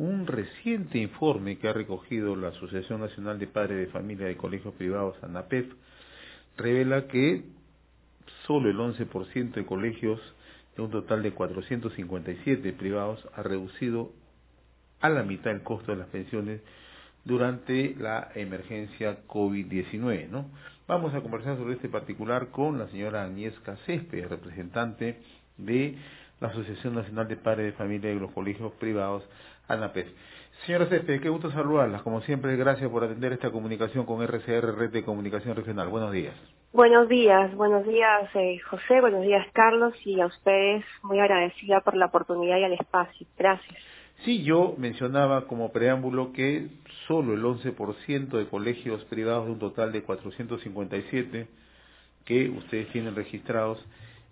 un reciente informe que ha recogido la Asociación Nacional de Padres de Familia de Colegios Privados, ANAPEF, revela que solo el 11% de colegios de un total de 457 privados ha reducido a la mitad el costo de las pensiones durante la emergencia COVID-19, ¿no? Vamos a conversar sobre este particular con la señora Agnieszka Céspedes, representante de la Asociación Nacional de Padres de Familia de los Colegios Privados, ANAPEF. Señora Céspedes, qué gusto saludarlas. Como siempre, gracias por atender esta comunicación con RCR, Red de Comunicación Regional. Buenos días. Buenos días, José, buenos días, Carlos, y a ustedes muy agradecida por la oportunidad y el espacio. Gracias. Sí, yo mencionaba como preámbulo que solo el 11% de colegios privados de un total de 457 que ustedes tienen registrados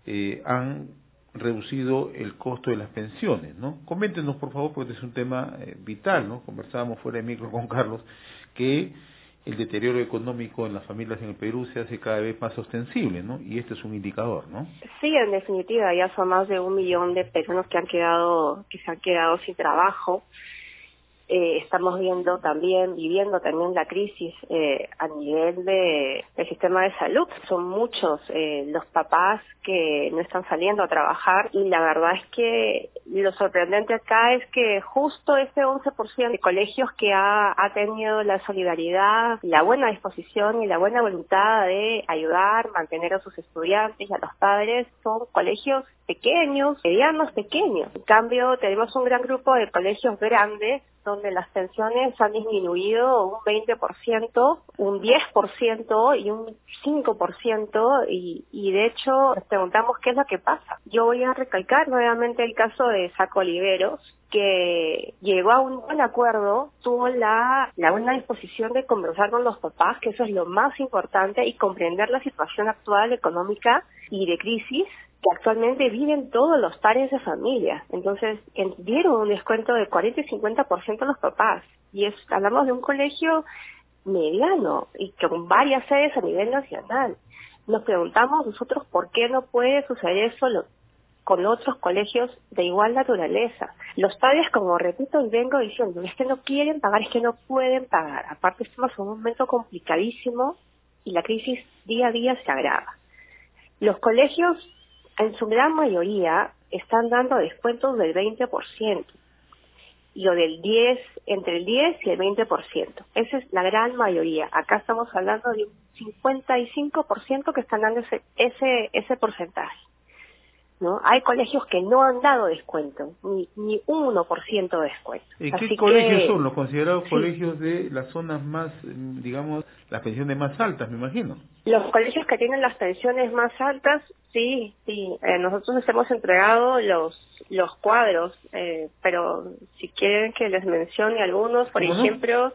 han reducido el costo de las pensiones, ¿no? Coméntenos, por favor, porque este es un tema vital, ¿no? Conversábamos fuera de micro con Carlos que el deterioro económico en las familias en el Perú se hace cada vez más ostensible, ¿no? Y este es un indicador, ¿no? Sí, en definitiva, ya son más de 1 millón de personas que se han quedado sin trabajo. Estamos viviendo también la crisis a nivel del sistema de salud. Son muchos los papás que no están saliendo a trabajar y la verdad es que lo sorprendente acá es que justo ese 11% de colegios que ha tenido la solidaridad, la buena disposición y la buena voluntad de ayudar, mantener a sus estudiantes y a los padres son colegios pequeños, medianos pequeños. En cambio, tenemos un gran grupo de colegios grandes donde las pensiones han disminuido un 20%, un 10% y un 5%, y de hecho nos preguntamos qué es lo que pasa. Yo voy a recalcar nuevamente el caso de Saco Oliveros, que llegó a un buen acuerdo, tuvo la buena disposición de conversar con los papás, que eso es lo más importante, y comprender la situación actual económica y de crisis que actualmente viven todos los padres de familia. Entonces, dieron un descuento de 40 y 50% a los papás. Y hablamos de un colegio mediano y con varias sedes a nivel nacional. Nos preguntamos nosotros por qué no puede suceder eso con otros colegios de igual naturaleza. Los padres, como repito y vengo diciendo, es que no quieren pagar, es que no pueden pagar. Aparte, estamos en un momento complicadísimo y la crisis día a día se agrava. Los colegios, en su gran mayoría, están dando descuentos del 20%, y o entre el 10 y el 20%. Esa es la gran mayoría. Acá estamos hablando de un 55% que están dando ese porcentaje, ¿no? Hay colegios que no han dado descuento, ni 1% de descuento. ¿Qué colegios son los considerados colegios de las zonas más, digamos, las pensiones más altas, me imagino? Los colegios que tienen las pensiones más altas, sí. Nosotros les hemos entregado los cuadros, pero si quieren que les mencione algunos, por ejemplo,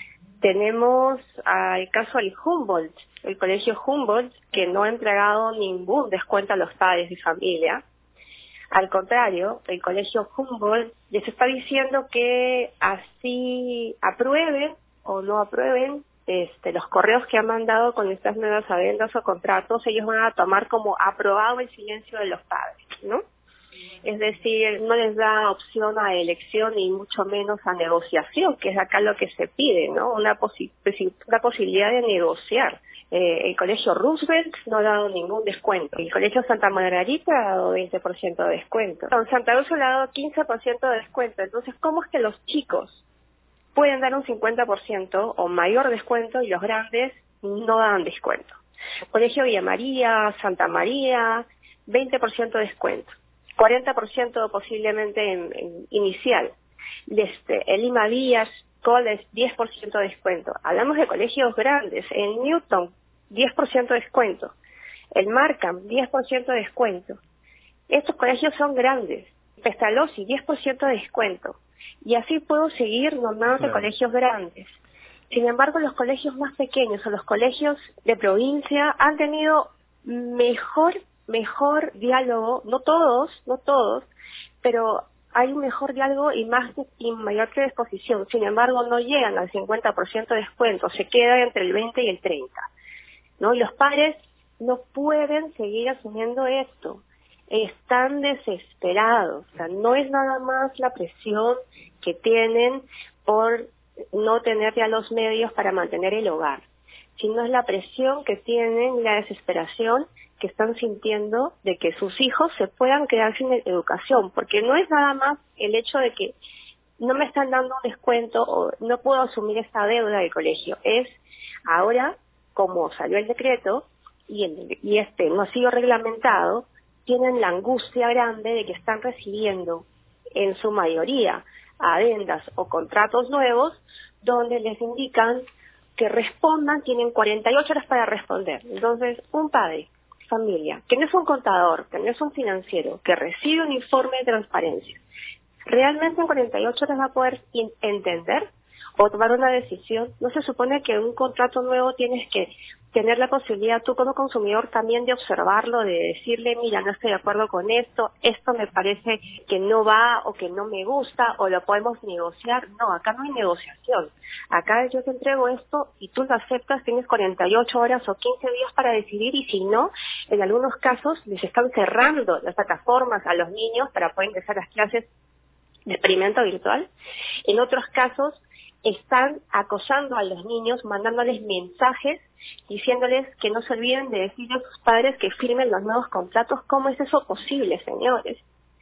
tenemos el caso del Humboldt, el colegio Humboldt, que no ha entregado ningún descuento a los padres de familia. Al contrario, el colegio Humboldt les está diciendo que así aprueben o no aprueben los correos que han mandado con estas nuevas adendas o contratos, ellos van a tomar como aprobado el silencio de los padres, ¿no? Es decir, no les da opción a elección y mucho menos a negociación, que es acá lo que se pide, ¿no? Una posibilidad de negociar. El colegio Roosevelt no ha dado ningún descuento. El colegio Santa Margarita ha dado 20% de descuento. Santa Úrsula ha dado 15% de descuento. Entonces, ¿cómo es que los chicos pueden dar un 50% o mayor descuento y los grandes no dan descuento? Colegio Villa María, Santa María, 20% de descuento. 40% posiblemente en inicial. El Lima Vías College, 10% de descuento. Hablamos de colegios grandes. En Newton, 10% de descuento. El Markham, 10% de descuento. Estos colegios son grandes. Pestalozzi, 10% de descuento. Y así puedo seguir nombrando colegios grandes. Sin embargo, los colegios más pequeños o los colegios de provincia han tenido mejor diálogo, no todos, pero hay un mejor diálogo y mayor predisposición. Sin embargo, no llegan al 50% de descuento, se queda entre el 20 y el 30, ¿no? Y los padres no pueden seguir asumiendo esto. están desesperados. O sea, no es nada más la presión que tienen por no tener ya los medios para mantener el hogar, sino es la presión que tienen y la desesperación que están sintiendo de que sus hijos se puedan quedar sin educación, porque no es nada más el hecho de que no me están dando un descuento o no puedo asumir esta deuda del colegio. Es ahora, como salió el decreto y este no ha sido reglamentado, tienen la angustia grande de que están recibiendo en su mayoría adendas o contratos nuevos donde les indican que respondan, tienen 48 horas para responder. Entonces, un padre, familia, que no es un contador, que no es un financiero, que recibe un informe de transparencia, ¿realmente en 48 horas va a poder entender o tomar una decisión? ¿No se supone que en un contrato nuevo tienes que tener la posibilidad tú como consumidor también de observarlo, de decirle, mira, no estoy de acuerdo con esto me parece que no va o que no me gusta o lo podemos negociar? No, acá no hay negociación. Acá yo te entrego esto y tú lo aceptas, tienes 48 horas o 15 días para decidir, y si no, en algunos casos les están cerrando las plataformas a los niños para poder ingresar a las clases de experimento virtual. En otros casos están acosando a los niños, mandándoles mensajes, diciéndoles que no se olviden de decirle a sus padres que firmen los nuevos contratos. ¿Cómo es eso posible, señores?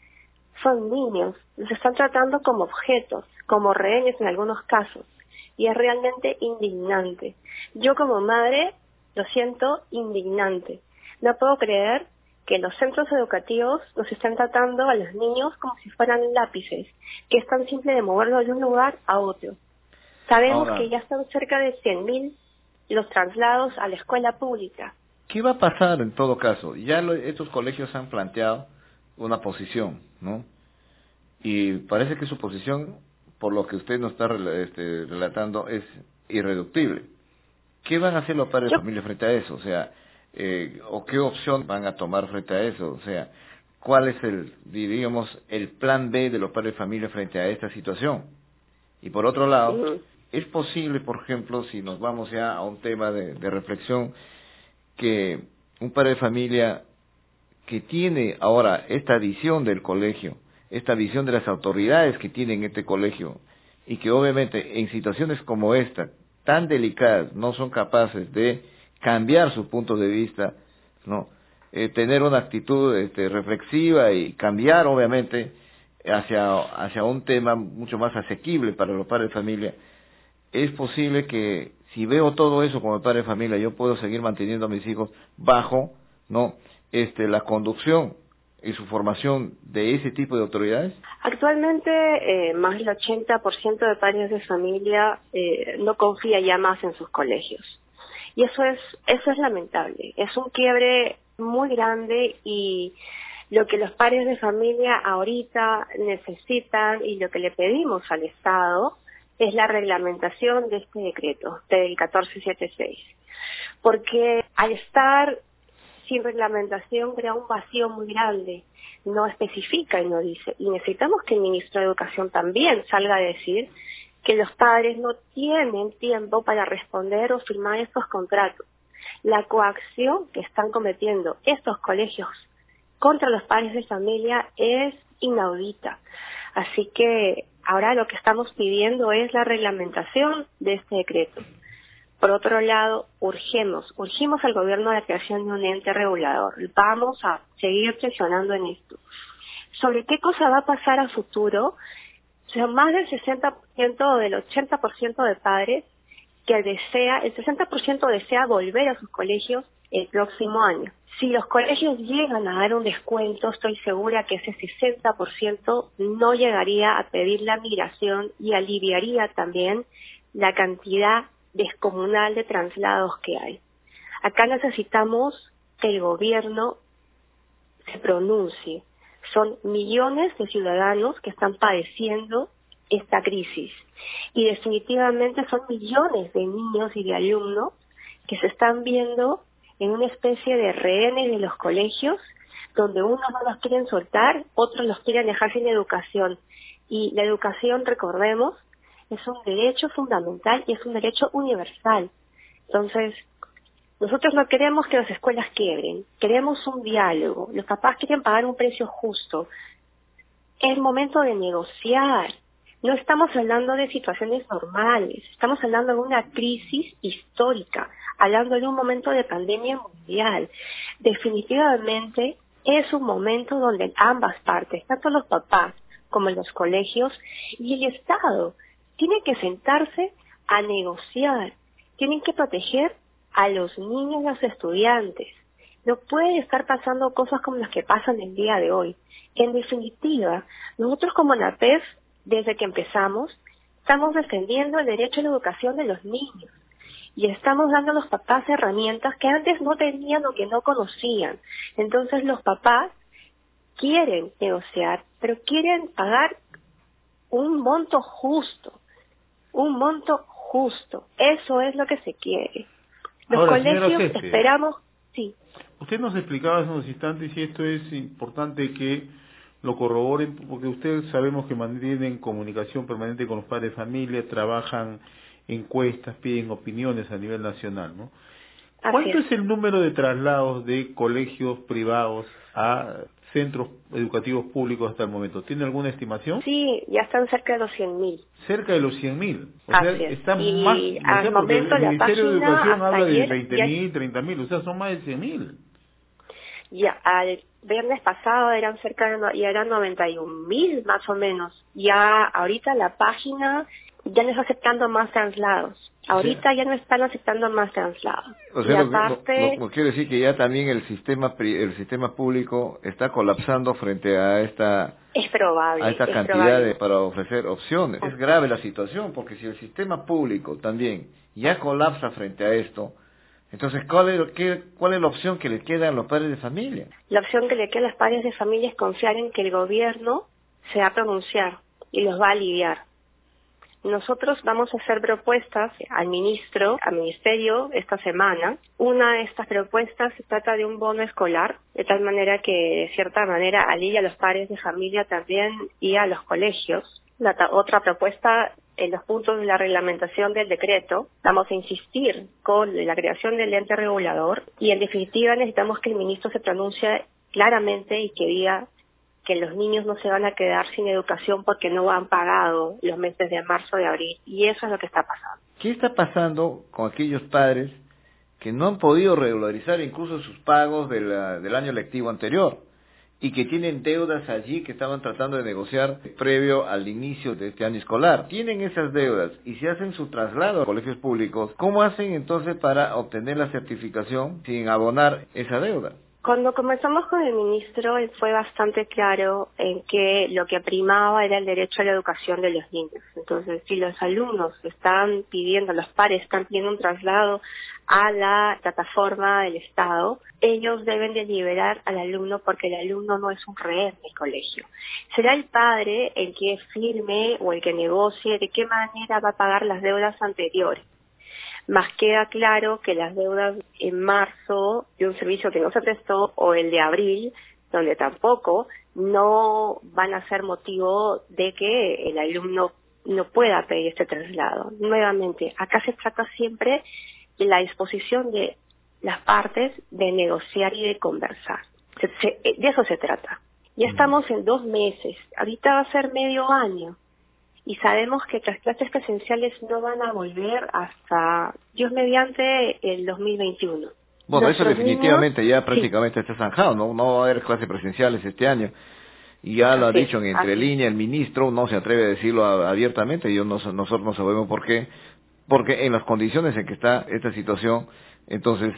Son niños, los están tratando como objetos, como rehenes en algunos casos, y es realmente indignante. Yo como madre lo siento indignante. No puedo creer que los centros educativos los están tratando a los niños como si fueran lápices, que es tan simple de moverlos de un lugar a otro. Sabemos Ahora, que ya están cerca de 100.000 los traslados a la escuela pública. ¿qué va a pasar en todo caso? Ya estos colegios han planteado una posición, ¿no? Y parece que su posición, por lo que usted nos está relatando, es irreductible. ¿Qué van a hacer los padres de familia frente a eso? O sea, o qué opción van a tomar frente a eso, o sea, ¿cuál es el plan B de los padres de familia frente a esta situación? Y por otro lado, es posible, por ejemplo, si nos vamos ya a un tema de reflexión, que un padre de familia que tiene ahora esta visión del colegio, esta visión de las autoridades que tienen este colegio, y que obviamente en situaciones como esta, tan delicadas, no son capaces de cambiar su punto de vista, ¿no? Tener una actitud reflexiva y cambiar obviamente hacia un tema mucho más asequible para los padres de familia. Es posible que si veo todo eso como padre de familia, yo puedo seguir manteniendo a mis hijos bajo, ¿no? La conducción y su formación de ese tipo de autoridades. Actualmente más del 80% de padres de familia no confía ya más en sus colegios. Y eso es lamentable, es un quiebre muy grande, y lo que los padres de familia ahorita necesitan y lo que le pedimos al Estado es la reglamentación de este decreto, del 1476. Porque al estar sin reglamentación crea un vacío muy grande, no especifica y no dice. Y necesitamos que el ministro de Educación también salga a decir que los padres no tienen tiempo para responder o firmar estos contratos. La coacción que están cometiendo estos colegios contra los padres de familia es inaudita. Así que ahora lo que estamos pidiendo es la reglamentación de este decreto. Por otro lado, urgimos al gobierno a la creación de un ente regulador. Vamos a seguir presionando en esto. ¿Sobre qué cosa va a pasar a futuro? O sea, más del 60% o del 80% de padres el 60% desea volver a sus colegios el próximo año. Si los colegios llegan a dar un descuento, estoy segura que ese 60% no llegaría a pedir la migración y aliviaría también la cantidad descomunal de traslados que hay. Acá necesitamos que el gobierno se pronuncie. Son millones de ciudadanos que están padeciendo esta crisis, y definitivamente son millones de niños y de alumnos que se están viendo en una especie de rehenes de los colegios, donde unos no los quieren soltar, otros los quieren dejar sin educación. Y la educación, recordemos, es un derecho fundamental y es un derecho universal. Entonces, Nosotros no queremos que las escuelas quiebren, queremos un diálogo. Los papás quieren pagar un precio justo. Es momento de negociar. No estamos hablando de situaciones normales, estamos hablando de una crisis histórica, hablando de un momento de pandemia mundial. Definitivamente es un momento donde ambas partes, tanto los papás como los colegios y el Estado, tienen que sentarse a negociar, tienen que proteger a los niños y a los estudiantes. No puede estar pasando cosas como las que pasan el día de hoy. En definitiva, nosotros como ANAPEF, desde que empezamos, estamos defendiendo el derecho a la educación de los niños y estamos dando a los papás herramientas que antes no tenían o que no conocían. Entonces los papás quieren negociar, pero quieren pagar un monto justo, Eso es lo que se quiere. Los Ahora, colegios esperamos, sí. Usted nos explicaba hace unos instantes y esto es importante que lo corroboren, porque ustedes sabemos que mantienen comunicación permanente con los padres de familia, trabajan encuestas, piden opiniones a nivel nacional, ¿no? ¿Cuánto es el número de traslados de colegios privados a centros educativos públicos hasta el momento? ¿Tiene alguna estimación? Sí, ya están cerca de los 100.000. Cerca de los 100.000. O sea, están y más, al momento el Ministerio de Educación habla de ayer, 20.000, 30.000, o sea, son más de 100.000. Ya, al viernes pasado eran eran 91.000 más o menos. Ya ahorita la página ya no está aceptando más traslados. Ahorita ya no están aceptando más traslados. O sea, y aparte, lo quiere decir que ya también el sistema público está colapsando frente a esta cantidad para ofrecer opciones. Es grave la situación, porque si el sistema público también ya colapsa frente a esto, entonces, ¿cuál es la opción que le queda a los padres de familia? La opción que le queda a los padres de familia es confiar en que el gobierno se va a pronunciar y los va a aliviar. Nosotros vamos a hacer propuestas al ministerio esta semana. Una de estas propuestas se trata de un bono escolar, de tal manera que de cierta manera alivia a los padres de familia también y a los colegios. Otra propuesta, en los puntos de la reglamentación del decreto, vamos a insistir con la creación del ente regulador y en definitiva necesitamos que el ministro se pronuncie claramente y que diga que los niños no se van a quedar sin educación porque no han pagado los meses de marzo y abril, y eso es lo que está pasando. ¿Qué está pasando con aquellos padres que no han podido regularizar incluso sus pagos del año lectivo anterior y que tienen deudas allí que estaban tratando de negociar previo al inicio de este año escolar? Tienen esas deudas y si hacen su traslado a colegios públicos, ¿cómo hacen entonces para obtener la certificación sin abonar esa deuda? Cuando comenzamos con el ministro, él fue bastante claro en que lo que primaba era el derecho a la educación de los niños. Entonces, si los alumnos están pidiendo, los padres están pidiendo un traslado a la plataforma del Estado, ellos deben de liberar al alumno porque el alumno no es un rehén del colegio. Será el padre el que firme o el que negocie de qué manera va a pagar las deudas anteriores. Más queda claro que las deudas en marzo de un servicio que no se prestó o el de abril, donde tampoco, no van a ser motivo de que el alumno no pueda pedir este traslado. Nuevamente, acá se trata siempre de la disposición de las partes de negociar y de conversar. De eso se trata. Ya estamos en 2 meses, ahorita va a ser medio año. Y sabemos que las clases presenciales no van a volver hasta, Dios mediante, el 2021. Bueno, eso definitivamente niños, ya prácticamente está zanjado, ¿no? No va a haber clases presenciales este año. Y ya lo ha dicho en entre línea el ministro, no se atreve a decirlo abiertamente, nosotros no sabemos por qué, porque en las condiciones en que está esta situación, entonces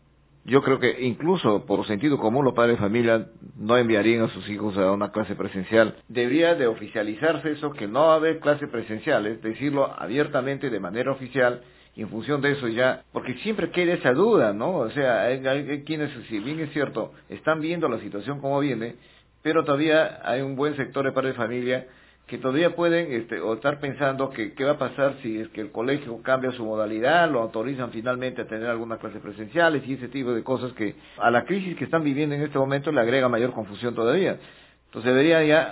yo creo que incluso por sentido común los padres de familia no enviarían a sus hijos a una clase presencial. Debería de oficializarse eso, que no va a haber clases presenciales, decirlo abiertamente de manera oficial, y en función de eso ya, porque siempre queda esa duda, ¿no? O sea, hay quienes, si bien es cierto, están viendo la situación como viene, pero todavía hay un buen sector de padres de familia que todavía pueden o estar pensando que qué va a pasar si es que el colegio cambia su modalidad, lo autorizan finalmente a tener algunas clases presenciales y ese tipo de cosas que a la crisis que están viviendo en este momento le agrega mayor confusión todavía. Entonces debería ya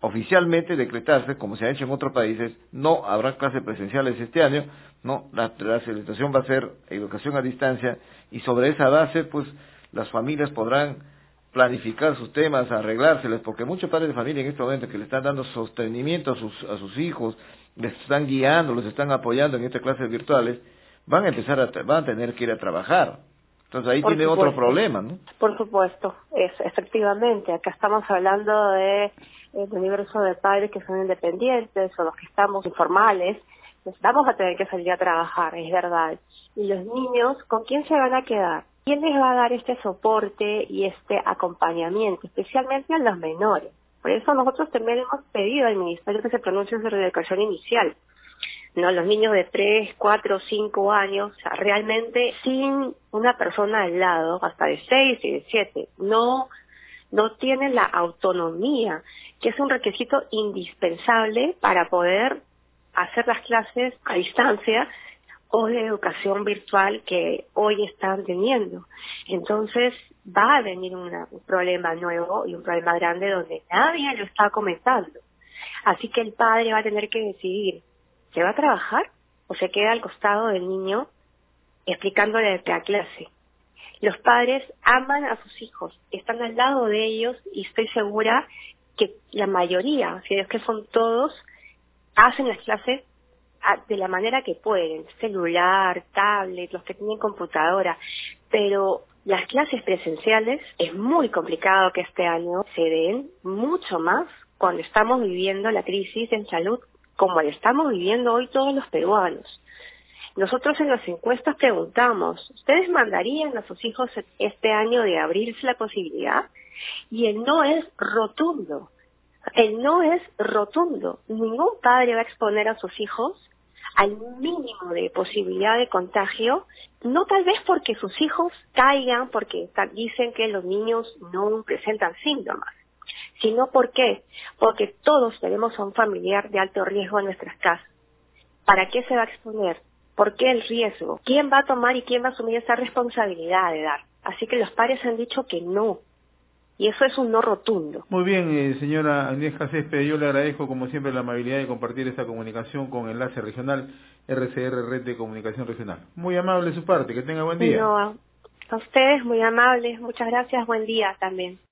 oficialmente decretarse, como se ha hecho en otros países, no habrá clases presenciales este año, no, la situación va a ser educación a distancia, y sobre esa base, pues, las familias podrán planificar sus temas, arreglárseles, porque muchos padres de familia en este momento que le están dando sostenimiento a sus hijos, les están guiando, los están apoyando en estas clases virtuales, van a tener que ir a trabajar. Entonces ahí tiene otro problema, ¿no? Por supuesto, efectivamente. Acá estamos hablando de el universo de padres que son independientes o los que estamos informales. Pues vamos a tener que salir a trabajar, es verdad. Y los niños, ¿con quién se van a quedar? ¿Quién les va a dar este soporte y este acompañamiento, especialmente a los menores? Por eso nosotros también hemos pedido al Ministerio que se pronuncie sobre la educación inicial. No, los niños de 3, 4, 5 años, o sea, realmente sin una persona al lado, hasta de 6 y de 7, no tienen la autonomía, que es un requisito indispensable para poder hacer las clases a distancia o de educación virtual que hoy están teniendo. Entonces va a venir un problema nuevo y un problema grande donde nadie lo está comentando. Así que el padre va a tener que decidir, ¿se va a trabajar o se queda al costado del niño explicándole la clase? Los padres aman a sus hijos, están al lado de ellos y estoy segura que la mayoría, si es que son todos, hacen las clases de la manera que pueden, celular, tablet, los que tienen computadora, pero las clases presenciales es muy complicado que este año se den, mucho más cuando estamos viviendo la crisis en salud como la estamos viviendo hoy todos los peruanos. Nosotros en las encuestas preguntamos, ¿ustedes mandarían a sus hijos este año de abrirse la posibilidad? Y el no es rotundo. El no es rotundo. Ningún padre va a exponer a sus hijos al mínimo de posibilidad de contagio, no tal vez porque sus hijos caigan, porque dicen que los niños no presentan síntomas, sino porque todos tenemos a un familiar de alto riesgo en nuestras casas. ¿Para qué se va a exponer? ¿Por qué el riesgo? ¿Quién va a tomar y quién va a asumir esa responsabilidad de dar? Así que los padres han dicho que no. Y eso es un no rotundo. Muy bien, señora Agnieszka Céspedes, yo le agradezco como siempre la amabilidad de compartir esta comunicación con Enlace Regional RCR, Red de Comunicación Regional. Muy amable de su parte, que tenga buen día. No, a ustedes muy amables, muchas gracias, buen día también.